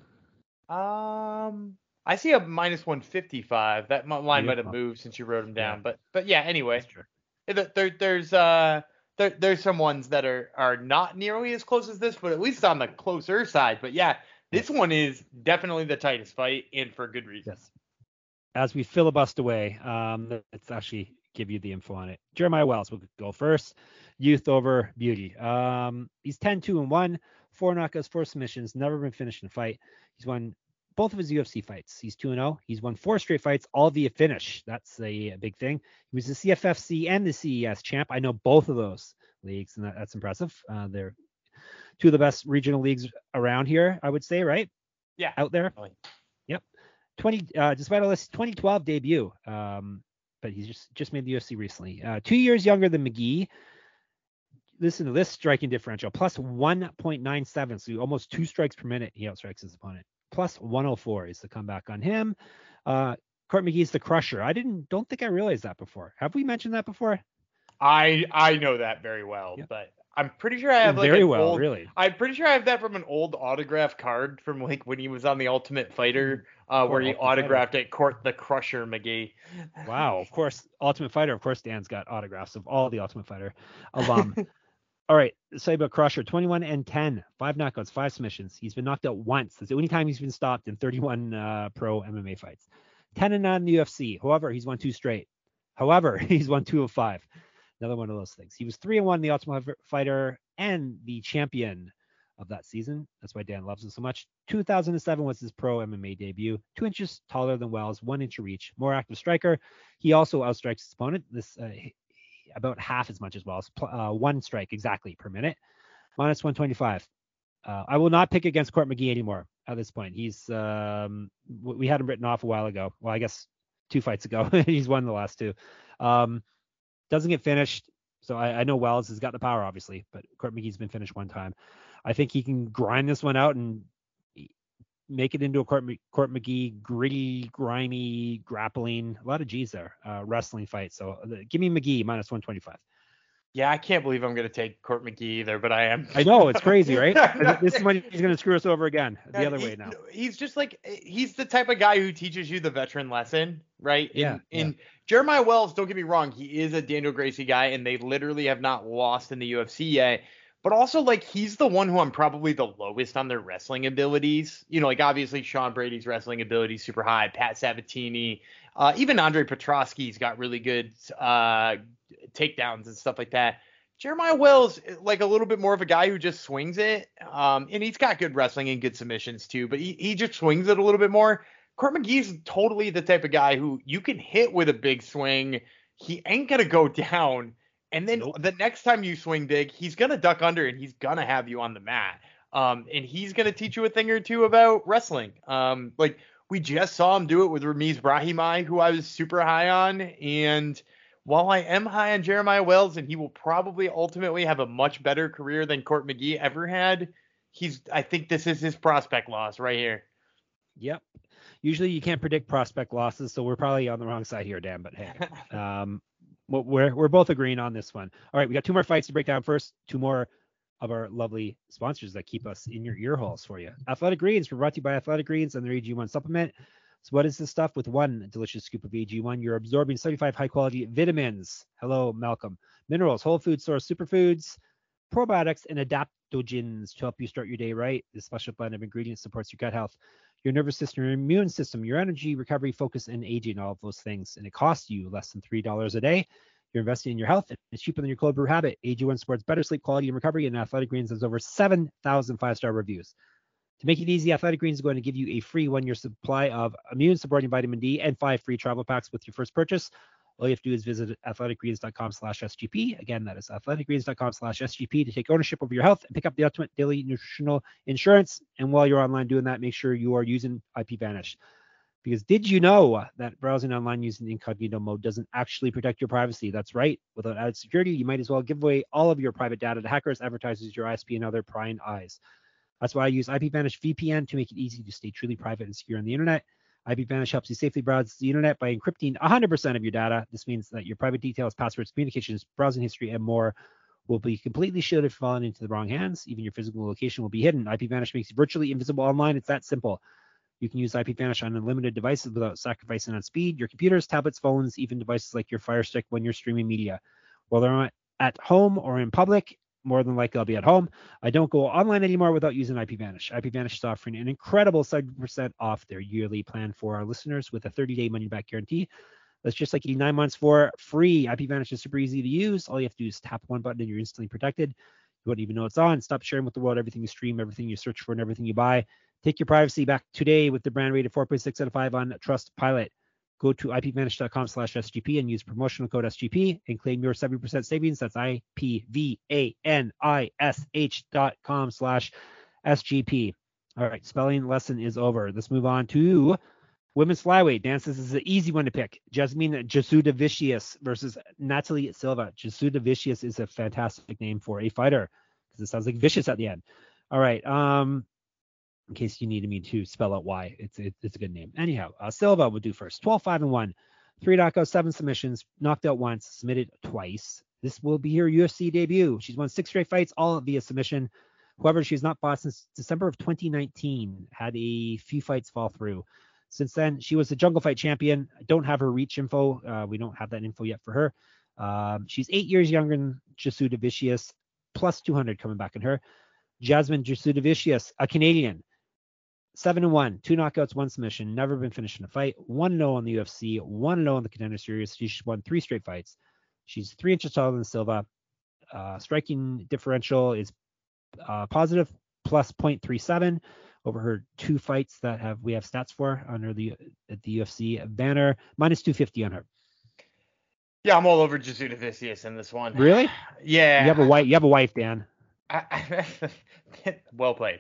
I see a -155. That line might have moved since you wrote them down, but yeah. Anyway, there's some ones that are not nearly as close as this, but at least on the closer side. But yeah, this one is definitely the tightest fight, and for good reason. Yes. As we filibust away, let's actually give you the info on it. Jeremiah Wells will go first. Youth over beauty. He's 10-2-1, 4 knockouts, 4 submissions, never been finished in a fight. He's won both of his UFC fights. He's 2-0. He's won 4 straight fights, all via finish. That's a big thing. He was the CFFC and the CES champ. I know both of those leagues, and that's impressive. They're 2 of the best regional leagues around here, I would say, right? Yeah. Out there. Really. Yep. Despite all this 2012 debut, but he's just made the UFC recently. 2 years younger than McGee. Listen to this striking differential, plus 1.97, so almost 2 strikes per minute he outstrikes his opponent. Plus 104 is the comeback on him. Court McGee's the crusher. Don't think I realized that before. Have we mentioned that before? I know that very well, but I'm pretty sure I have like really. I'm pretty sure I have that from an old autograph card from like when he was on the Ultimate Fighter, where he autographed it, Court the Crusher McGee. Wow, of course, Ultimate Fighter. Of course, Dan's got autographs of all the Ultimate Fighter alum. All right, say about Crusher, 21-10, 5 knockouts, 5 submissions. He's been knocked out once. That's the only time he's been stopped in 31 pro MMA fights. 10-9 in the UFC. However, he's won 2 straight. However, he's won 2 of 5. Another one of those things. He was 3-1 in the Ultimate Fighter and the champion of that season. That's why Dan loves him so much. 2007 was his pro MMA debut. 2 inches taller than Wells, 1 inch of reach, more active striker. He also outstrikes his opponent. This about half as much as Wells. 1 strike exactly per minute. -125. I will not pick against Court McGee anymore at this point. He's we had him written off a while ago. Well, I guess 2 fights ago. He's won the last 2. Doesn't get finished. So I know Wells has got the power, obviously, but Court McGee's been finished 1 time. I think he can grind this one out and make it into a Court McGee gritty, grimy, grappling, a lot of G's there, wrestling fight. So give me McGee -125. Yeah, I can't believe I'm going to take Court McGee either, but I am. I know, it's crazy, right? This is when he's going to screw us over again, the other way now. He's just like, he's the type of guy who teaches you the veteran lesson, right? Yeah. And Jeremiah Wells, don't get me wrong, he is a Daniel Gracie guy, and they literally have not lost in the UFC yet. But also, like, he's the one who I'm probably the lowest on their wrestling abilities. You know, like, obviously, Sean Brady's wrestling ability is super high. Pat Sabatini, even Andre Petrosky's got really good takedowns and stuff like that. Jeremiah Wells, like, a little bit more of a guy who just swings it. And he's got good wrestling and good submissions, too. But he just swings it a little bit more. Court McGee's totally the type of guy who you can hit with a big swing. He ain't going to go down. And then the next time you swing big, he's going to duck under and he's going to have you on the mat. And he's going to teach you a thing or two about wrestling. Like, we just saw him do it with Ramiz Brahimaj, who I was super high on. And while I am high on Jeremiah Wells, and he will probably ultimately have a much better career than Court McGee ever had, I think this is his prospect loss right here. Yep. Usually you can't predict prospect losses, so we're probably on the wrong side here, Dan. But hey, we're both agreeing on this one. All right, we got 2 more fights to break down. First, 2 more of our lovely sponsors that keep us in your ear holes for you. Athletic Greens, we're brought to you by Athletic Greens and their AG1 supplement. So what is this stuff? With one delicious scoop of AG1, you're absorbing 75 high-quality vitamins. Hello, Malcolm. Minerals, whole food source superfoods, probiotics, and adaptogens to help you start your day right. This special blend of ingredients supports your gut health, your nervous system, your immune system, your energy, recovery, focus, and aging, all of those things. And it costs you less than $3 a day. You're investing in your health, and it's cheaper than your cold brew habit. AG1 supports better sleep quality and recovery, and Athletic Greens has over 7,000 5-star reviews. To make it easy, Athletic Greens is going to give you a free 1-year supply of immune-supporting vitamin D and 5 free travel packs with your first purchase. All you have to do is visit athleticgreens.com/SGP. Again, that is athleticgreens.com/SGP to take ownership over your health and pick up the ultimate daily nutritional insurance. And while you're online doing that, make sure you are using IPVanish. Because did you know that browsing online using incognito mode doesn't actually protect your privacy? That's right. Without added security, you might as well give away all of your private data to hackers, advertisers, your ISP, and other prying eyes. That's why I use IPVanish VPN to make it easy to stay truly private and secure on the internet. IPVanish helps you safely browse the internet by encrypting 100% of your data. This means that your private details, passwords, communications, browsing history, and more will be completely shielded from falling into the wrong hands. Even your physical location will be hidden. IPVanish makes you virtually invisible online. It's that simple. You can use IPVanish on unlimited devices without sacrificing on speed. Your computers, tablets, phones, even devices like your Fire Stick when you're streaming media. Whether I'm at home or in public, more than likely I'll be at home. I don't go online anymore without using IPVanish. IPVanish is offering an incredible 7% off their yearly plan for our listeners with a 30-day money-back guarantee. That's just like getting 9 months for free. IPVanish is super easy to use. All you have to do is tap one button and you're instantly protected. You won't even know it's on. Stop sharing with the world everything you stream, everything you search for, and everything you buy. Take your privacy back today with the brand rated 4.6 out of 5 on Trustpilot. Go to ipvanish.com/SGP and use promotional code SGP and claim your 70% savings. That's IPVANISH.com/SGP. All right, spelling lesson is over. Let's move on to women's flyweight. Dan says this is an easy one to pick. Jasmine Jasudavicius versus Natalie Silva. Jasudavicius is a fantastic name for a fighter because it sounds like vicious at the end. All right. In case you needed me to spell out why, it's a good name. Anyhow, Silva will do first. 12-5-1, 3 knockouts, 7 submissions, knocked out once, submitted twice. This will be her UFC debut. She's won 6 straight fights, all via submission. However, she's not fought since December of 2019. Had a few fights fall through. Since then, she was the Jungle Fight champion. I don't have her reach info. We don't have that info yet for her. She's 8 years younger than Jasudavicius, plus 200 coming back in her. Jasmine Jasudavicius, a Canadian. 7-1, 2 knockouts, 1 submission, never been finished in a fight, 1-0 on the UFC, 1-0 on the Contender Series. She's won 3 straight fights. She's 3 inches taller than Silva. Striking differential is positive, plus 0.37 over her 2 fights that we have stats for under the UFC banner, minus 250 on her. Yeah, I'm all over Jasudavicius in this one. Really? Yeah. You have a wife, Dan. Well played.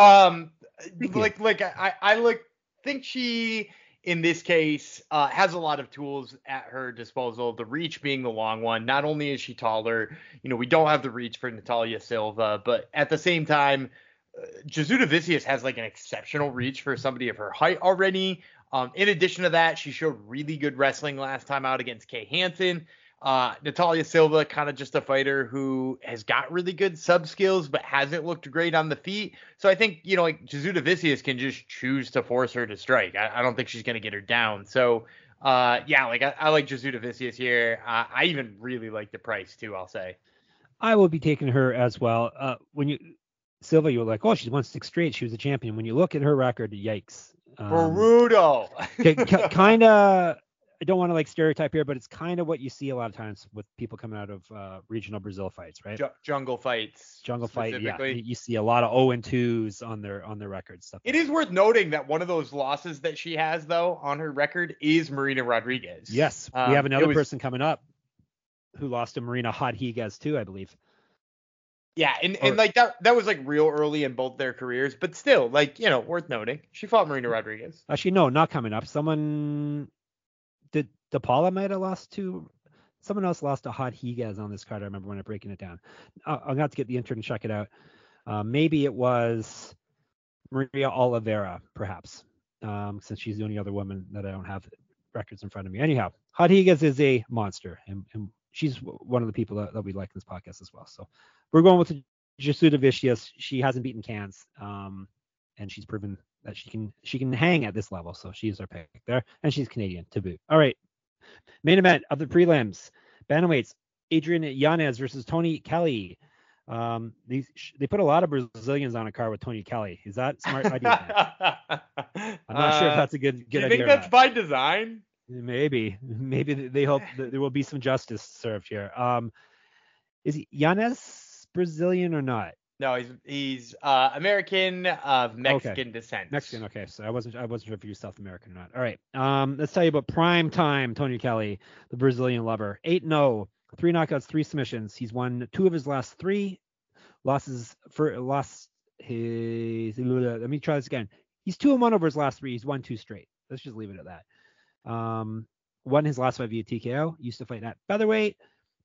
I think she in this case has a lot of tools at her disposal. The reach being the long one. Not only is she taller, we don't have the reach for Natalia Silva, but at the same time, Jasudavicius has like an exceptional reach for somebody of her height already. In addition to that, she showed really good wrestling last time out against Kay Hansen. Natalia Silva, kind of just a fighter who has got really good sub skills, but hasn't looked great on the feet. So I think, Jasudavicius can just choose to force her to strike. I don't think she's going to get her down. So, I like Jasudavicius here. I even really like the price too, I'll say. I will be taking her as well. Silva, you were like, oh, she's won 6 straight. She was a champion. When you look at her record, yikes. Brutal. Kind of. I don't want to stereotype here, but it's kind of what you see a lot of times with people coming out of regional Brazil fights, right? Jungle fights. Jungle fight, yeah. You see a lot of 0-2s on their records. Stuff. It is worth noting that one of those losses that she has, though, on her record is Marina Rodriguez. Yes, we have another person coming up who lost to Marina Rodriguez too, I believe. Yeah, and that was real early in both their careers, but still, worth noting. She fought Marina Rodriguez. Actually, no, not coming up. Someone. Did DePaula might have lost to someone else lost to Rodriguez on this card. I remember when I'm breaking it down. I'm going to have to get the intern to check it out. Maybe it was Maria Oliveira, perhaps, since she's the only other woman that I don't have records in front of me. Anyhow, Rodriguez is a monster, and she's one of the people that we like in this podcast as well. So we're going with Jasuda Vicious, she hasn't beaten Cans, and she's proven that she can hang at this level. So she's our pick there, and she's Canadian to boot. All right, main event of the prelims, bantamweights, Adrian Yanez versus Tony Kelly. They put a lot of Brazilians on a card with Tony Kelly. Is that a smart idea? I'm not sure if that's a good idea. Do you think that's by design? Maybe they hope that there will be some justice served here. Is Yanez Brazilian or not? No, he's American of Mexican descent. Mexican. Okay, so I wasn't sure if he was South American or not. All right. Let's tell you about prime time Tony Kelly, the Brazilian lover. 8-0, 3 knockouts, 3 submissions. He's won 2 of his last 3. Let me try this again. He's 2-1 over his last 3. He's won 2 straight. Let's just leave it at that. Won his last 5 via TKO. Used to fight at featherweight.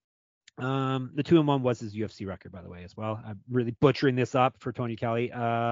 The 2-1 was his UFC record, by the way, as well. I'm really butchering this up for Tony Kelly.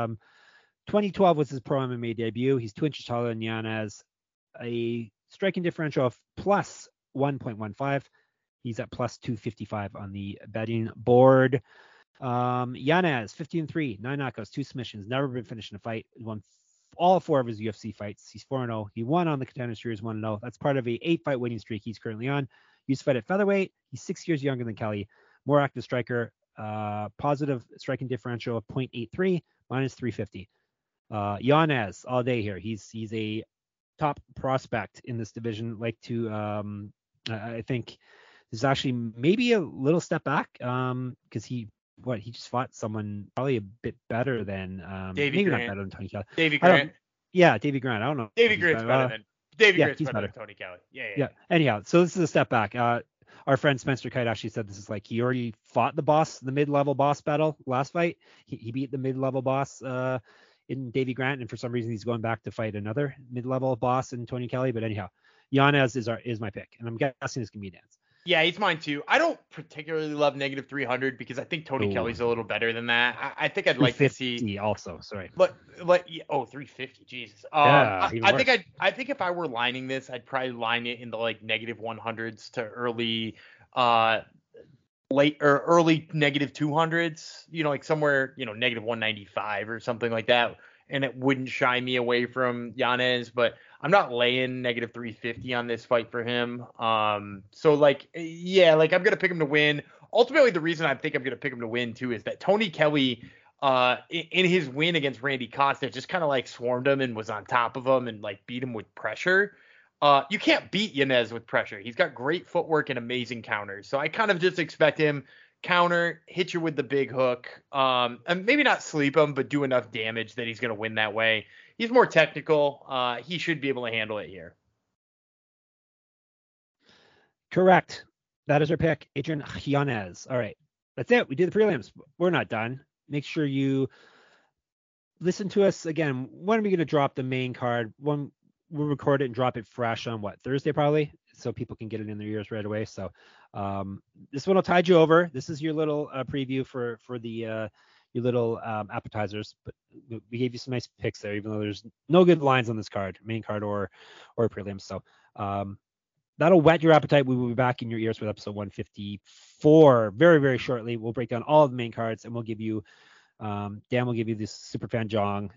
2012 was his pro MMA debut. He's 2 inches taller than Yanez. A striking differential of plus 1.15. He's at plus 255 on the betting board. Yanez, 15-3, 9 knockouts, 2 submissions. Never been finished in a fight. He won all 4 of his UFC fights. He's 4-0. He won on the Contender Series 1-0. That's part of a 8-fight winning streak he's currently on. Used to fight at featherweight. He's 6 years younger than Kelly. More active striker. Positive striking differential of 0.83, minus 350. Yanez all day here. He's a top prospect in this division. I think this is actually maybe a little step back because he just fought someone probably a bit better than Davey Grant. Not better than Tony Kelly. Davey Grant. Davey Grant. I don't know. Davey Grant's better than Grant's better than Tony Kelly. Yeah. Anyhow, so this is a step back. Our friend Spencer Kite actually said this is like he already fought the mid-level boss battle last fight. He beat the mid-level boss in Davey Grant, and for some reason he's going back to fight another mid-level boss in Tony Kelly. But anyhow, Yanez is my pick, and I'm guessing it's gonna be Dan's. Yeah, he's mine too. I don't particularly love negative 300 because I think Tony Kelly's a little better than that. I think I'd like to see also. Sorry. But 350. Jesus. I think if I were lining this, I'd probably line it in the like negative 100s to early late or early negative 200s. Like somewhere negative 195 or something like that. And it wouldn't shy me away from Yanez, but I'm not laying negative 350 on this fight for him. So I'm going to pick him to win. Ultimately, the reason I think I'm going to pick him to win too is that Tony Kelly, in his win against Randy Costa, just kind of like swarmed him and was on top of him and like beat him with pressure. You can't beat Yanez with pressure. He's got great footwork and amazing counters. So I kind of just expect him counter, hit you with the big hook, and maybe not sleep him, but do enough damage that he's going to win that way. He's more technical. He should be able to handle it here. Correct. That is our pick, Adrian Yanez. All right, that's it. We did the prelims. We're not done. Make sure you listen to us again. When are we going to drop the main card? We'll record it and drop it fresh on Thursday probably, so people can get it in their ears right away. So this one will tide you over. This is your little preview for the your little appetizers, but we gave you some nice picks there, even though there's no good lines on this card, main card or prelims. So that'll whet your appetite. We will be back in your ears with episode 154 very, very shortly. We'll break down all of the main cards, and we'll give you Dan will give you this Superfan Jong.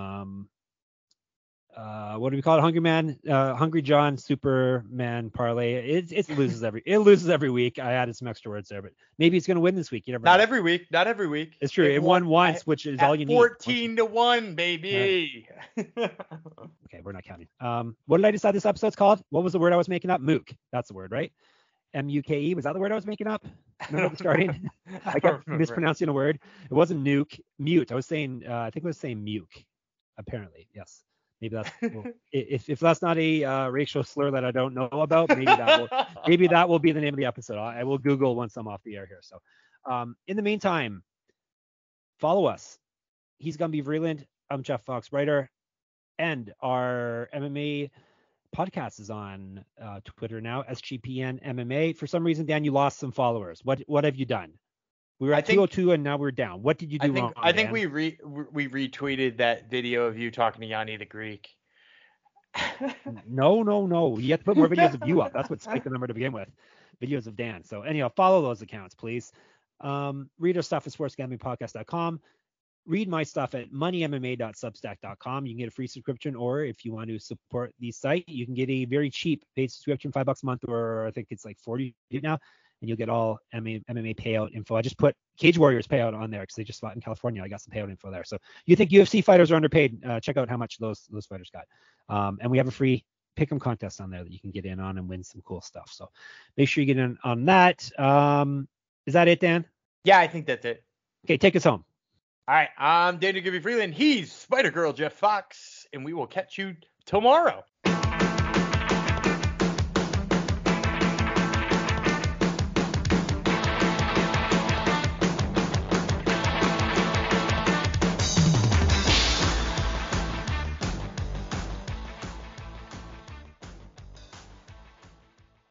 What do we call it? Hungry John Superman parlay. It loses every week. I added some extra words there, but maybe it's going to win this week. You never know. Not every week. It's true. It won once, which is all you need. 14-1, baby. Okay, we're not counting. What did I decide this episode's called? What was the word I was making up? Mook. That's the word, right? M-U-K-E. Was that the word I was making up? Starting. I kept mispronouncing a word. It wasn't nuke. Mute. I was saying. I think I was saying muke. Apparently, yes. Maybe that's if that's not a racial slur that I don't know about. Maybe that will be the name of the episode. I will Google once I'm off the air here. So, in the meantime, follow us. He's gonna be Vreeland. I'm Jeff Fox, writer, and our MMA podcast is on Twitter now. SGPN MMA. For some reason, Dan, you lost some followers. What have you done? We were at 202 and now we're down. What did you do wrong? I think we retweeted that video of you talking to Yanni the Greek. No. You have to put more videos of you up. That's what spiked the number to begin with. Videos of Dan. So anyhow, follow those accounts, please. Read our stuff at sportsgamblingpodcast.com. Read my stuff at moneymma.substack.com. You can get a free subscription, or if you want to support the site, you can get a very cheap paid subscription, $5 a month, or I think it's like $40 now, and you'll get all MMA payout info. I just put Cage Warriors payout on there because they just fought in California. I got some payout info there. So you think UFC fighters are underpaid? Check out how much those fighters got. And we have a free pick'em contest on there that you can get in on and win some cool stuff. So make sure you get in on that. Is that it, Dan? Yeah, I think that's it. Okay, take us home. All right, I'm Daniel Gibby Freeland. He's Spider Girl Jeff Fox, and we will catch you tomorrow.